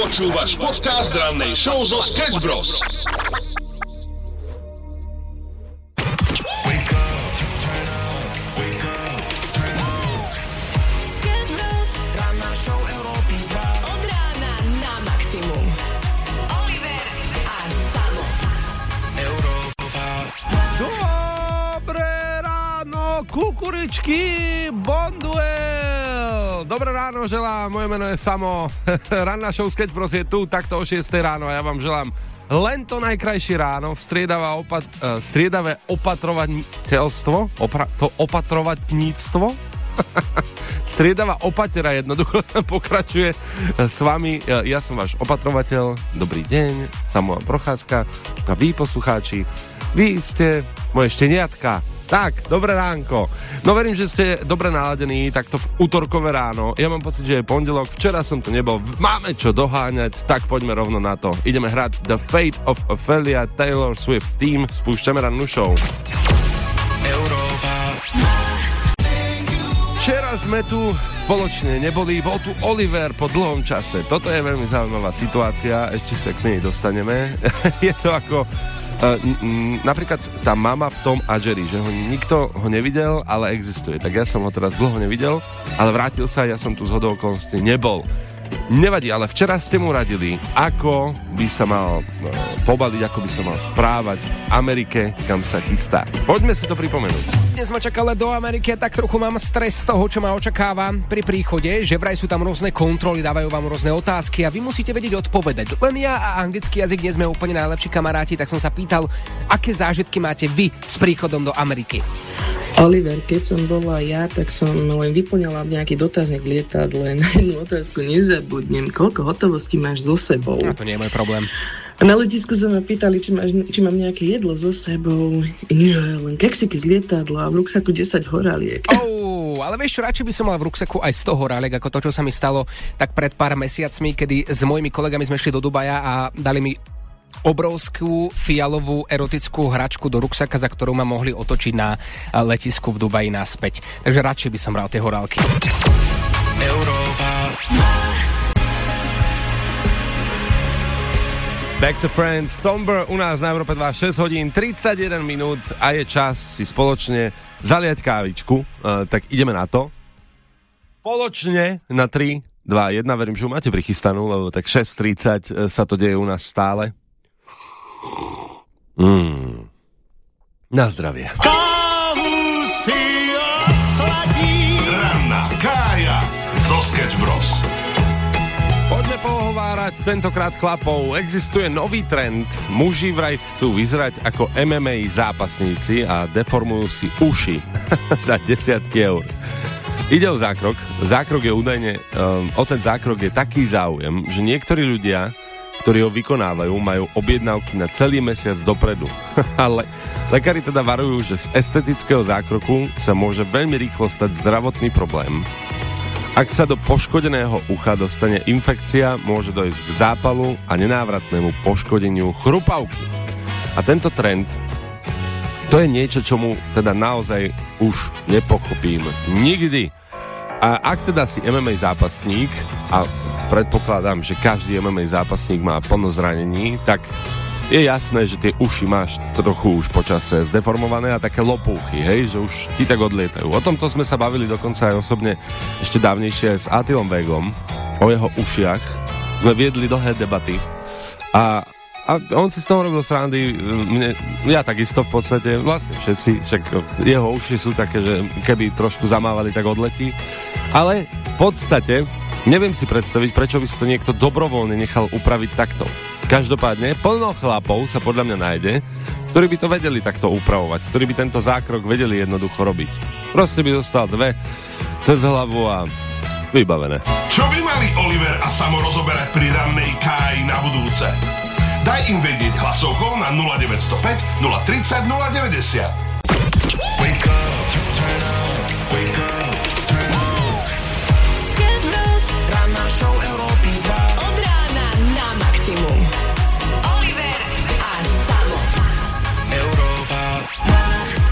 Počúvaš podcast rannej show zo Sketch Bros. Kukuričky, bonduel! Dobré ráno želám, moje meno je Samo. Ranná show Sketch Bros je tu, takto o 6 ráno a ja vám želám len to najkrajšie ráno, striedavé opatrovatníctvo. Striedavá opatera jednoducho pokračuje s vami. Ja som váš opatrovateľ, dobrý deň, Samo Procházka a vy poslucháči, vy ste moje šteniatka. Tak, dobré ránko. No verím, že ste dobre naladení takto v útorkové ráno. Ja mám pocit, že je pondelok, včera som tu nebol, máme čo doháňať, tak poďme rovno na to. Ideme hrať The Fate of Ophelia Taylor Swift Team, spúšťame rannú show. Včera sme tu spoločne neboli, bol tu Oliver po dlhom čase. Toto je veľmi zaujímavá situácia, ešte sa k nej dostaneme. Je to ako... napríklad tá mama v Tom a Jerry, že nikto ho nevidel, ale existuje. Tak ja som ho teraz dlho nevidel, ale vrátil sa, ja som tu zhodou okolností nebol. Nevadí, ale včera ste mu radili, ako by sa mal pobaliť, ako by sa mal správať v Amerike, kam sa chystá. Poďme si to pripomenúť. Dnes ma čaká let do Ameriky, tak trochu mám stres z toho, čo ma očakáva pri príchode, že vraj sú tam rôzne kontroly, dávajú vám rôzne otázky a vy musíte vedieť odpovedať. Len ja a anglický jazyk nie sme úplne najlepší kamaráti, tak som sa pýtal, aké zážitky máte vy s príchodom do Ameriky. Oliver, keď som bola ja, tak som len vyplňala nejaký dotazník v lietadle. Na jednu otázku nezabudnem. Koľko hotovosti máš so sebou? No, to nie je môj problém. A na letisku sa ma pýtali, či mám nejaké jedlo so sebou. Nie, len keksiky z lietadla a v ruksaku 10 horáliek. Ale vieš čo, radšej by som mal v ruksaku aj 100 horáliek, ako to, čo sa mi stalo tak pred pár mesiacmi, kedy s mojimi kolegami sme šli do Dubaja a dali mi obrovskú fialovú erotickú hračku do ruksaka, za ktorú ma mohli otočiť na letisku v Dubaji naspäť. Takže radšej by som bral tie horálky. Back to Friends, Somber u nás na Európe 2, 6 hodín, 31 minút a je čas si spoločne zaliať kávičku. Tak ideme na to. Spoločne na 3, 2, 1, verím, že ju máte prichystanú, lebo tak 6:30 sa to deje u nás stále. Na zdravie. Kávu si osladí. Ranná kája zo Sketch Bros. Poďme pohovárať tentokrát chlapov. Existuje nový trend. Muži vraj chcú vyzerať ako MMA zápasníci a deformujú si uši za desiatky eur. Ide o zákrok. Zákrok je údajne, o ten zákrok je taký záujem, že niektorí ľudia, ktorí ho vykonávajú, majú objednávky na celý mesiac dopredu. Ale lekári teda varujú, že z estetického zákroku sa môže veľmi rýchlo stať zdravotný problém. Ak sa do poškodeného ucha dostane infekcia, môže dojsť k zápalu a nenávratnému poškodeniu chrupavky. A tento trend, to je niečo, čomu teda naozaj už nepochopím nikdy. A ak teda si MMA zápasník, a predpokladám, že každý MMA zápasník má plno zranení, tak je jasné, že tie uši máš trochu už počase zdeformované a také lopúchy, hej, že už ti tak odlietajú. O tomto sme sa bavili dokonca aj osobne ešte dávnejšie s Attilom Vegom, o jeho ušiach. Sme viedli dlhé debaty a on si z toho robil srandy, ja takisto v podstate, vlastne všetci, však jeho uši sú také, že keby trošku zamávali, tak odletí. Ale v podstate neviem si predstaviť, prečo by si to niekto dobrovoľne nechal upraviť takto. Každopádne, plno chlapov sa podľa mňa nájde, ktorí by to vedeli takto upravovať, ktorí by tento zákrok vedeli jednoducho robiť. Proste by dostal 2 cez hlavu a vybavené. Čo by mali Oliver a Samo rozoberať pri rannej káji na budúce? Daj im vedieť hlasovkou na 0905 030 090. Wake up, turn up, wake up, turn up. Sketch Bros. Ranná show Európy 2. Od rána na maximum. Oliver a Samo. Európa. Marčelo,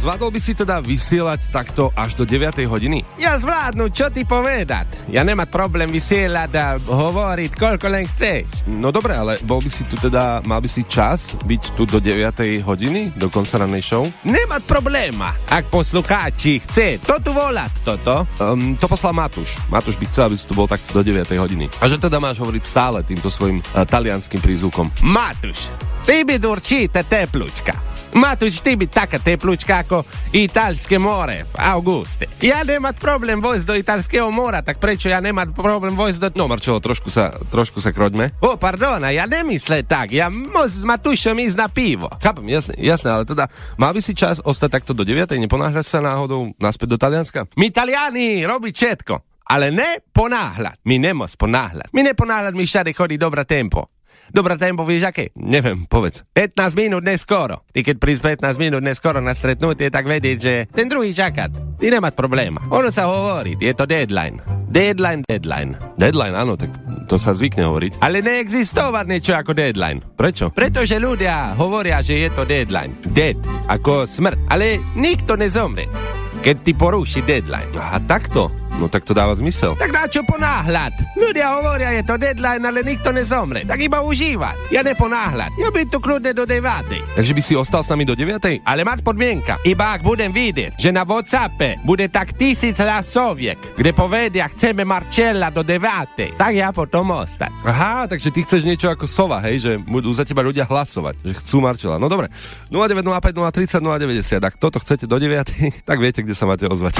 zvládol by si teda vysielať takto až do 9 hodiny? Ja zvládnu, čo ty povedať? Ja nemať problém vysielať a hovoriť, koľko len chceš. No dobre, ale mal by si čas byť tu do 9 hodiny, do konca ranej show? Nemať probléma, ak poslucháči chce. To tu volať, toto. To poslal Matúš. Matúš by chcel, aby si tu bol takto do 9 hodiny. A že teda máš hovoriť stále týmto svojim talianským prízvukom. Matúš, ty byť určite teplúčka. Matúš, ty byť taká teplúčka ako Italské more v auguste. Ja nemať problém vojsť do Italského mora, tak prečo ja nemať problém vojsť do... No Marčelo, trošku sa kroďme. Pardona, ja nemysle tak. Ja môžem s Matúšom ísť na pivo. Chápem, jasné, ale teda mal by si čas ostať takto do 9, neponáhľať sa náhodou naspäť do Talianska? My Taliani robiť všetko, ale ne ponáhľať. My nemôž ponáhľať. My neponáhľať, my všade chodí dobrá tempo. Dobrá tempo, vieš aké? Neviem, povedz. 15 minút neskoro. Ty keď prísť 15 minút neskoro na stretnutie, tak vedieť, že ten druhý čaká. Ty nemať probléma. Ono sa hovorí, je to deadline. Deadline. Deadline, áno, tak to sa zvykne hovoriť. Ale neexistovať niečo ako deadline. Prečo? Pretože ľudia hovoria, že je to deadline. Dead, ako smrť. Ale nikto nezomre, keď ty poruší deadline. Aha, takto? No tak to dáva zmysel. Tak na čo ponáhľad? Ľudia hovoria, je to deadline, ale nikto nezomre. Tak iba užívať. Ja neponáhľad. Ja byť tu kľudne do 9. Takže by si ostal s nami do 9? Ale mať podmienka. Iba ak budem vidieť, že na WhatsAppe bude tak 1000 hlasoviek, kde povedia, chceme Marcella do 9, tak ja potom ostať. Aha, takže ty chceš niečo ako sova, hej? Že budú za teba ľudia hlasovať, že chcú Marcella. No dobre. 0905 030 090. Ak toto chcete do 9, tak viete, kde sa máte ozvať.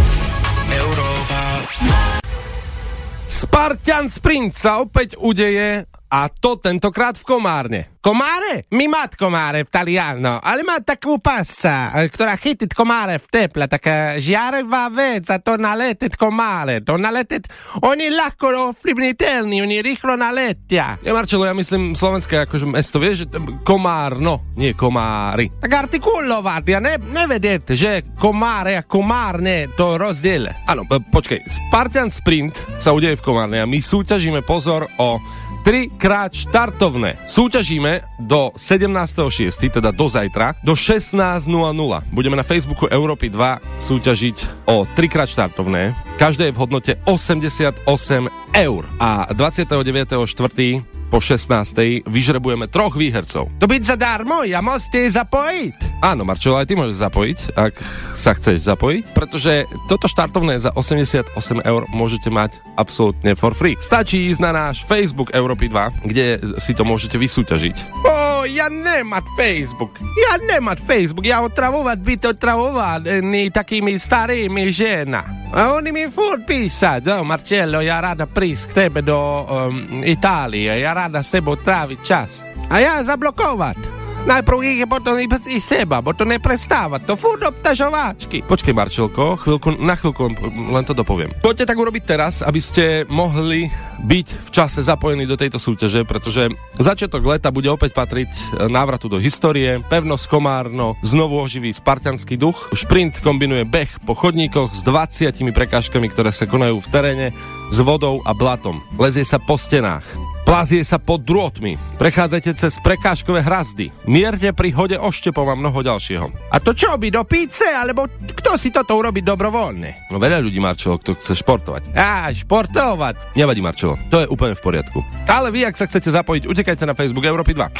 Spartan Sprint sa opäť udeje a to tentokrát v Komárne. Komáre? My mať komáre v Taliano, ale má takú pasca, ktorá chytiť komáre v teple, taká žiarevá vec a to naletet komáre, oni ľahko ovplyvniteľní, oni rýchlo naletia. Ja Marčelo, ja myslím slovenské akože mesto, vieš, že Komárno, nie komári. Tak artikulovať, ja nevedete, že komáre a komárne to rozdiel. Áno, počkej, Spartan Sprint sa udeje v Komárne a my súťažíme, pozor, o 3-krát štartovné. Súťažíme do 17.6., teda do zajtra, do 16.00. Budeme na Facebooku Európy 2 súťažiť o 3-krát štartovné. Každé je v hodnote 88 eur. A 29.4. po 16. vyžrebujeme 3 výhercov. To byť zadarmo, ja môžete zapojiť. Áno, Marčelo, aj ty môžeš zapojiť, ak sa chceš zapojiť, pretože toto štartovné za 88 eur môžete mať absolútne for free. Stačí ísť na náš Facebook Európy 2, kde si to môžete vysúťažiť. Ja nemať Facebook, ja otravovať takými starými žena. A oni mi furt písať, Marcello, ja rada prísť k tebe do Itálie, ja rada s tebou tráviť čas. A ja zablokovať. Najprv ich, potom i seba, bo to neprestávať, to furt obtažováčky. Počkej, Marčelko, na chvíľku len to dopoviem. Poďte tak urobiť teraz, aby ste mohli byť v čase zapojení do tejto súťaže, pretože začiatok leta bude opäť patriť návratu do histórie, pevnosť Komárno znovu oživí spartanský duch, šprint kombinuje beh po chodníkoch s 20 prekážkami, ktoré sa konajú v teréne, s vodou a blatom. Lezie sa po stenách, plazie sa pod drôtmi, prechádzajte cez prekážkové hrazdy, mierne pri hode oštepom a mnoho ďalšieho. A to čo by do píce, alebo kto si toto urobí dobrovoľne? No veľa ľudí, Marčelo, kto chce športovať. Športovať? Nevadí, Marčelo, to je úplne v poriadku. Ale vy, ak sa chcete zapojiť, utekajte na Facebook Európy 2.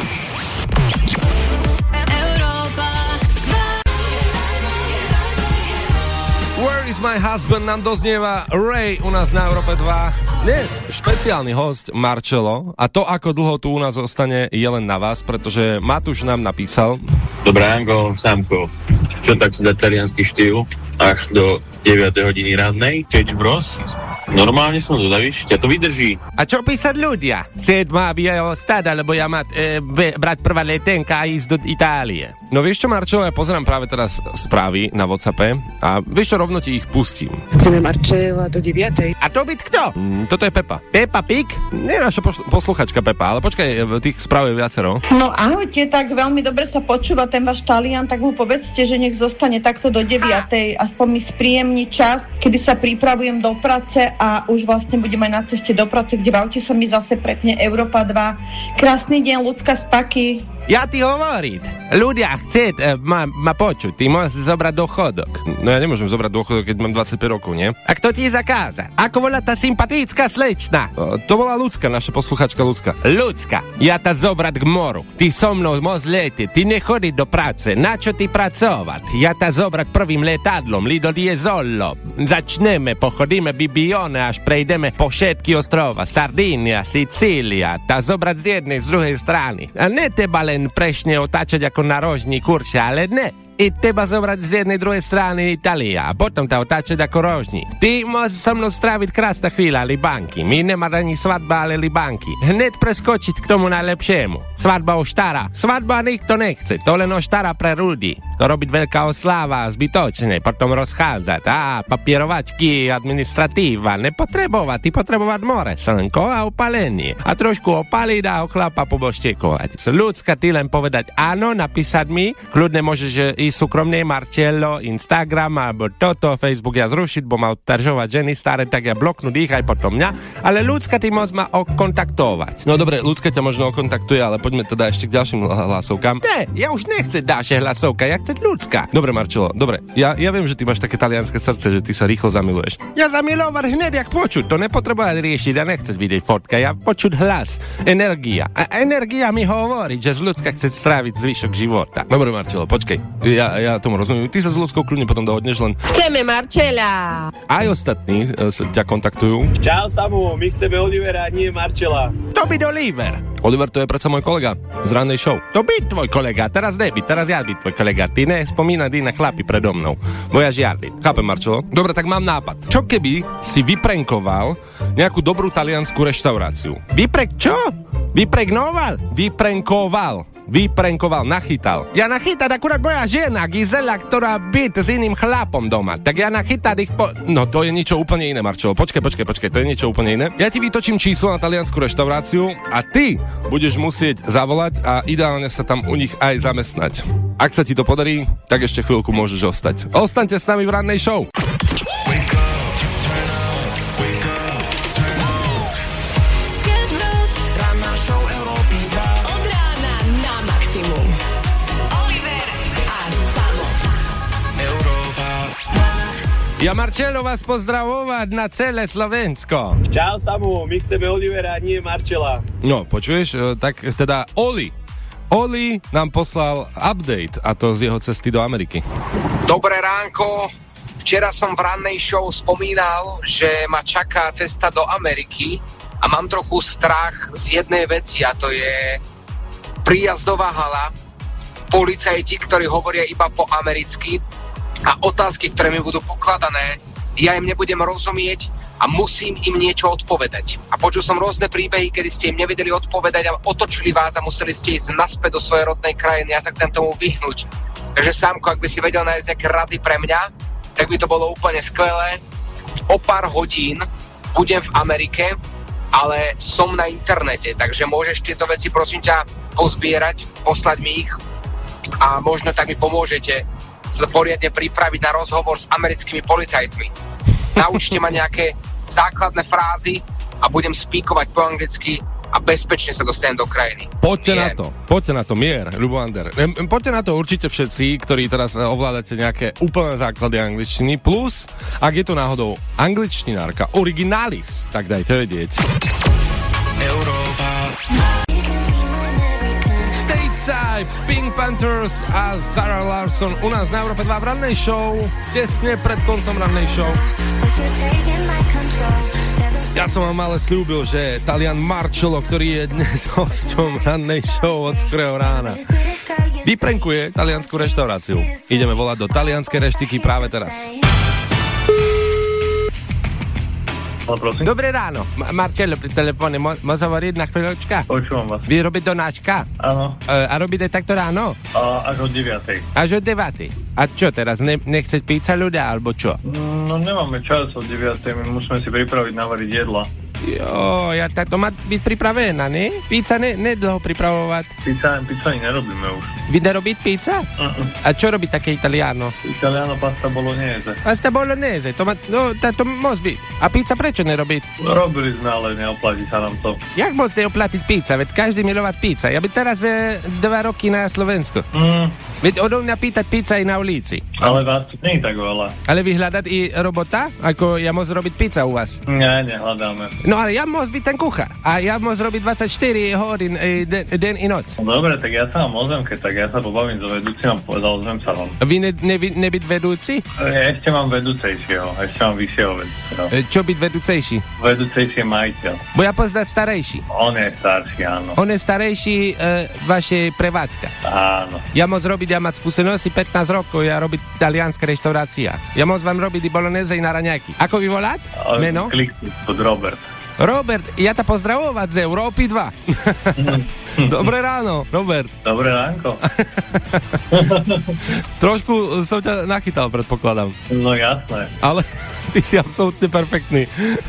Where is my husband? Nám doznieva Ray u nás na Európe 2. Dnes špeciálny host Marcelo a to, ako dlho tu u nás ostane, je len na vás, pretože Matúš nám napísal. Dobré ránko, Sámko. Čo tak za taliansky štýl až do 9 hodiny rannej? Čeč bros? Normálne som dodavý, ťa to vydrží. A čo písať ľudia? Chcieť ma ostať, alebo ja brať prvá letenka a ísť do Itálie? No vieš čo, Marčelo, ja pozerám práve teraz správy na WhatsAppe a vieš čo, rovno ti ich pustím. Chceme Marcela do 9. A to byť kto? Toto je Pepa. Peppa Pig? Nie naša posluchačka Pepa, ale počkaj, tých správ je viacero. No ahojte, tak veľmi dobre sa počúva ten váš Talian, tak mu povedzte, že nech zostane takto do 9. Aspoň mi spríjemní čas, kedy sa pripravujem do práce a už vlastne budem aj na ceste do práce, kde v aute sa mi zase prepne Európa 2. Krásny deň, ľudská z Paky. Ja ti hovorím, ľudia chcieť ma počuť, ty môžeš zobrať dôchodok. No ja nemôžem zobrať dôchodok, keď mám 25 rokov, nie? A kto ti zakáza? Ako volá tá sympatická slečna? To bola Ľudská, naša posluchačka Ľudská. Ľudská, ja ta zobrať k moru. Ty so mnou môžeš letieť, ty nechodiť do práce. Na čo ty pracovať? Ja ta zobrať prvým letadlom, Lido di Jesolo. Začneme, pochodíme Bibione, až prejdeme po všetky ostrova. Sardínia, Sicília. Ta zobrať z jednej, z druhej strany. A ne teba len prešne otáčať ako narožní kurča, ale ne. I teba zobrať z jednej, druhej strany Itália a potom ta otáčať ako rožní. Ty môžeš so mnou stráviť krásna chvíľa Libanky. My nemá ani svadba, ale Libanky. Hned preskočiť k tomu najlepšiemu. Svadba oštara. Svadba nikto nechce. To len oštara pre ľudí. To robiť veľká osláva zbytočne, potom rozchádzať. Papierovačky, administratíva. Nepotrebovať. Ty potrebovať more, slnko a opalenie. A trošku opaliť a ochlapa poboštekovať. Ľudská, ty len povedať áno, napísať mi. Kľudne môžeš súkromne Marcello, Instagram alebo toto, Facebook ja zrušiť, bo mal taržovať ženy staré, tak ja bloknúť ich aj potom mňa, ale Ľudská ty môže ma okontaktovať. No dobre, Ľudská ťa možno okontaktuje, ale poďme teda ešte k ďalším hlasovkám. Ne, ja už nechcem ďalšie hlasovka, ja chcem Ľudská. Dobre, Marcello, dobre, ja viem, že ty máš také talianské srdce, že ty sa rýchlo zamiluješ. Ja zamilovať hneď jak počuť, to nepotrebuje riešiť, ja nechcem vidieť fotka, ja počuť hlas, energia. A energia mi hovorí, že Ľudská chce stráviť zvyšok života. Dobre, Marcello, počkej. Ja tomu rozumiem. Ty sa s Ľudskou kľudne potom dohodneš, len... Chceme Marcela. Aj ostatní ťa kontaktujú. Čau, Samu, my chceme Olivera, nie Marcela. To byť Oliver. Oliver, to je predsa môj kolega z rannej show. To byť tvoj kolega, teraz nebyť, teraz ja byť tvoj kolega. Ty nespomínaj na chlapi predo mnou, bo ja žiadny. Chápem, Marčelo? Dobre, tak mám nápad. Čo keby si vyprenkoval nejakú dobrú taliansku reštauráciu? Čo? Vyprenkoval, nachytal. Ja nachytať akurát moja žena, Gizela, ktorá byt s iným chlapom doma. Tak ja nachytať ich No, to je niečo úplne iné, Marčelo. Počkaj, to je niečo úplne iné. Ja ti vytočím číslo na taliansku reštauráciu a ty budeš musieť zavolať a ideálne sa tam u nich aj zamestnať. Ak sa ti to podarí, tak ešte chvíľku môžeš ostať. Ostaňte s nami v rannej show. Ja Marcello vás pozdravovať na celé Slovensko. Čau, Samu, my chceme Olivera, nie Marcela. No, počuješ, tak teda Oli nám poslal update, a to z jeho cesty do Ameriky. Dobré ránko. Včera som v rannej show spomínal, že ma čaká cesta do Ameriky a mám trochu strach z jednej veci, a to je príjazdová hala, policajti, ktorí hovoria iba po americky, a otázky, ktoré mi budú pokladané, ja im nebudem rozumieť a musím im niečo odpovedať. A počul som rôzne príbehy, kedy ste im nevedeli odpovedať a otočili vás a museli ste ísť naspäť do svojej rodnej krajiny. Ja sa chcem tomu vyhnúť. Takže Sámko, ak by si vedel nájsť nejaké rady pre mňa, tak by to bolo úplne skvelé. O pár hodín budem v Amerike, ale som na internete, takže môžeš tieto veci, prosím ťa, pozbierať, poslať mi ich a možno tak mi pomôžete sa poriadne pripraviť na rozhovor s americkými policajtmi. Naučte ma nejaké základné frázy a budem spíkovať po anglicky a bezpečne sa dostanem do krajiny. Poďte na to, mier, Ľubovander. Poďte na to určite všetci, ktorí teraz ovládate nejaké úplné základy angličtiny, plus, ak je to náhodou angličtinárka originalis, tak dajte vedieť. Pink Panthers a Zara Larsson u nás na Európe 2 v rannej show, tesne pred koncom rannej show. Ja som vám ale slúbil, že Talian Marcello, ktorý je dnes hosťom rannej show od skorého rána, vyprenkuje taliansku reštauráciu. Ideme volať do talianskej reštiky práve teraz. Dobré ráno, Marcello pri telefóne, môžem hovoriť na chvíľočka? Počúvam vás. Vy robíte donáčka? Áno. A robíte takto ráno? Až od 9. Až od 9. A čo teraz, nechce píca ľudia, alebo čo? No nemáme čas od 9, my musíme si pripraviť navariť jedla. Jo, to má byť pripravená, ne? Pizza nedlho pripravovať. Pizza nerobíme už. Vy nerobiť pizza? A čo robí také Italiano? Italiano pasta bolognese. Pasta bolognese, to môže byť. A pizza prečo nerobiť? Robili sme, ale neoplatí sa nám to. Jak môžete oplatiť pizza? Veď každý milovať pizza. Ja by teraz 2 roky na Slovensku. Veď odo mňa pýtať pizza aj na ulici. Ale vás tu nie je tak veľa. Ale vy hľadať i robota? Ako ja môžem robiť pizza u vás? Nie, nehľadáme. No ale ja môžem byť ten kuchár. A ja môžem robiť 24 hodín deň i noc. No dobre, tak ja sa vám ozvem, keď tak ja sa pobavím so vedúcim a ozvem sa vám. Vy nebyť vedúci? Ešte mám vedúcejšieho, ešte mám vyššieho vedúceho. Čo byť vedúcejší? Vedúcejší je majiteľ. Bo ja poznať starejší. On je starší, áno. On je starejší vašej prevádzka. Áno. Ja môžem robiť, ja mať skúsenosti 15 rokov, ja robiť talianska reštaurácia. Ja môžem vám robiť i bolognese i na raňajky. Ako vy volať? Meno? Klikni pod Robert. Robert, ja ta pozdravovať z Európy 2. Dobré ráno, Robert. Dobré ránko. Trošku som ťa nachytal, predpokladám. No jasné. Ale ty si absolútne perfektný.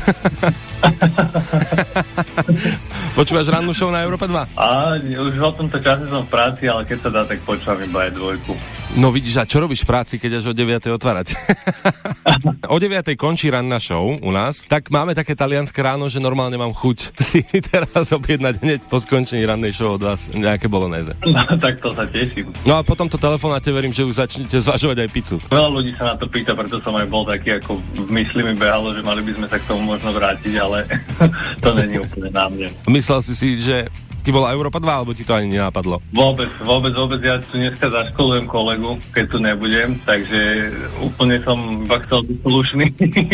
Počúvaš rannú show na Európe 2? Už o tomto čase som v práci, ale keď sa dá, tak počúvam iba aj 2. No vidíš, a čo robíš v práci, keď až o 9. otvárať? O 9. končí ranná show u nás, tak máme také talianské ráno, že normálne mám chuť si teraz objednať hneď po skončení rannej show od vás nejaké bolognese. No tak to sa teším. No a potom to telefonáte verím, že už začnete zvažovať aj pizzu. Veľa ľudí sa na to pýta, preto som aj bol taký, ako v mysli mi behalo, že mali by sme sa k tomu možno vrátiť, ale to není úplne na mne. Myslel si, že ti bola Európa 2, alebo ti to ani nenápadlo? Vôbec. Ja tu dneska zaškolujem kolegu, keď tu nebudem, takže úplne som iba chcel byť slušný.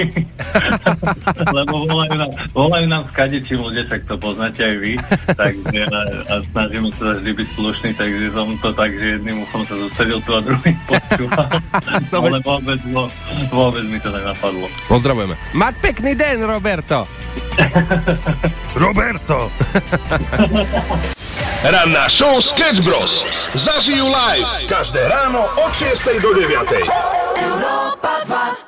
Lebo volajú nám skadečí ľudia, tak to poznáte aj vy. Takže a snažíme sa vždy byť slušný, takže som to tak, že jedným uchom sa zostavil tu a druhým počúval. Ale vôbec mi to nenapadlo. Pozdravujeme. Mať pekný deň, Roberto. Roberto. Ranná show Sketch Bros. Zažijú live každé ráno od 6 do 9. Európa 2.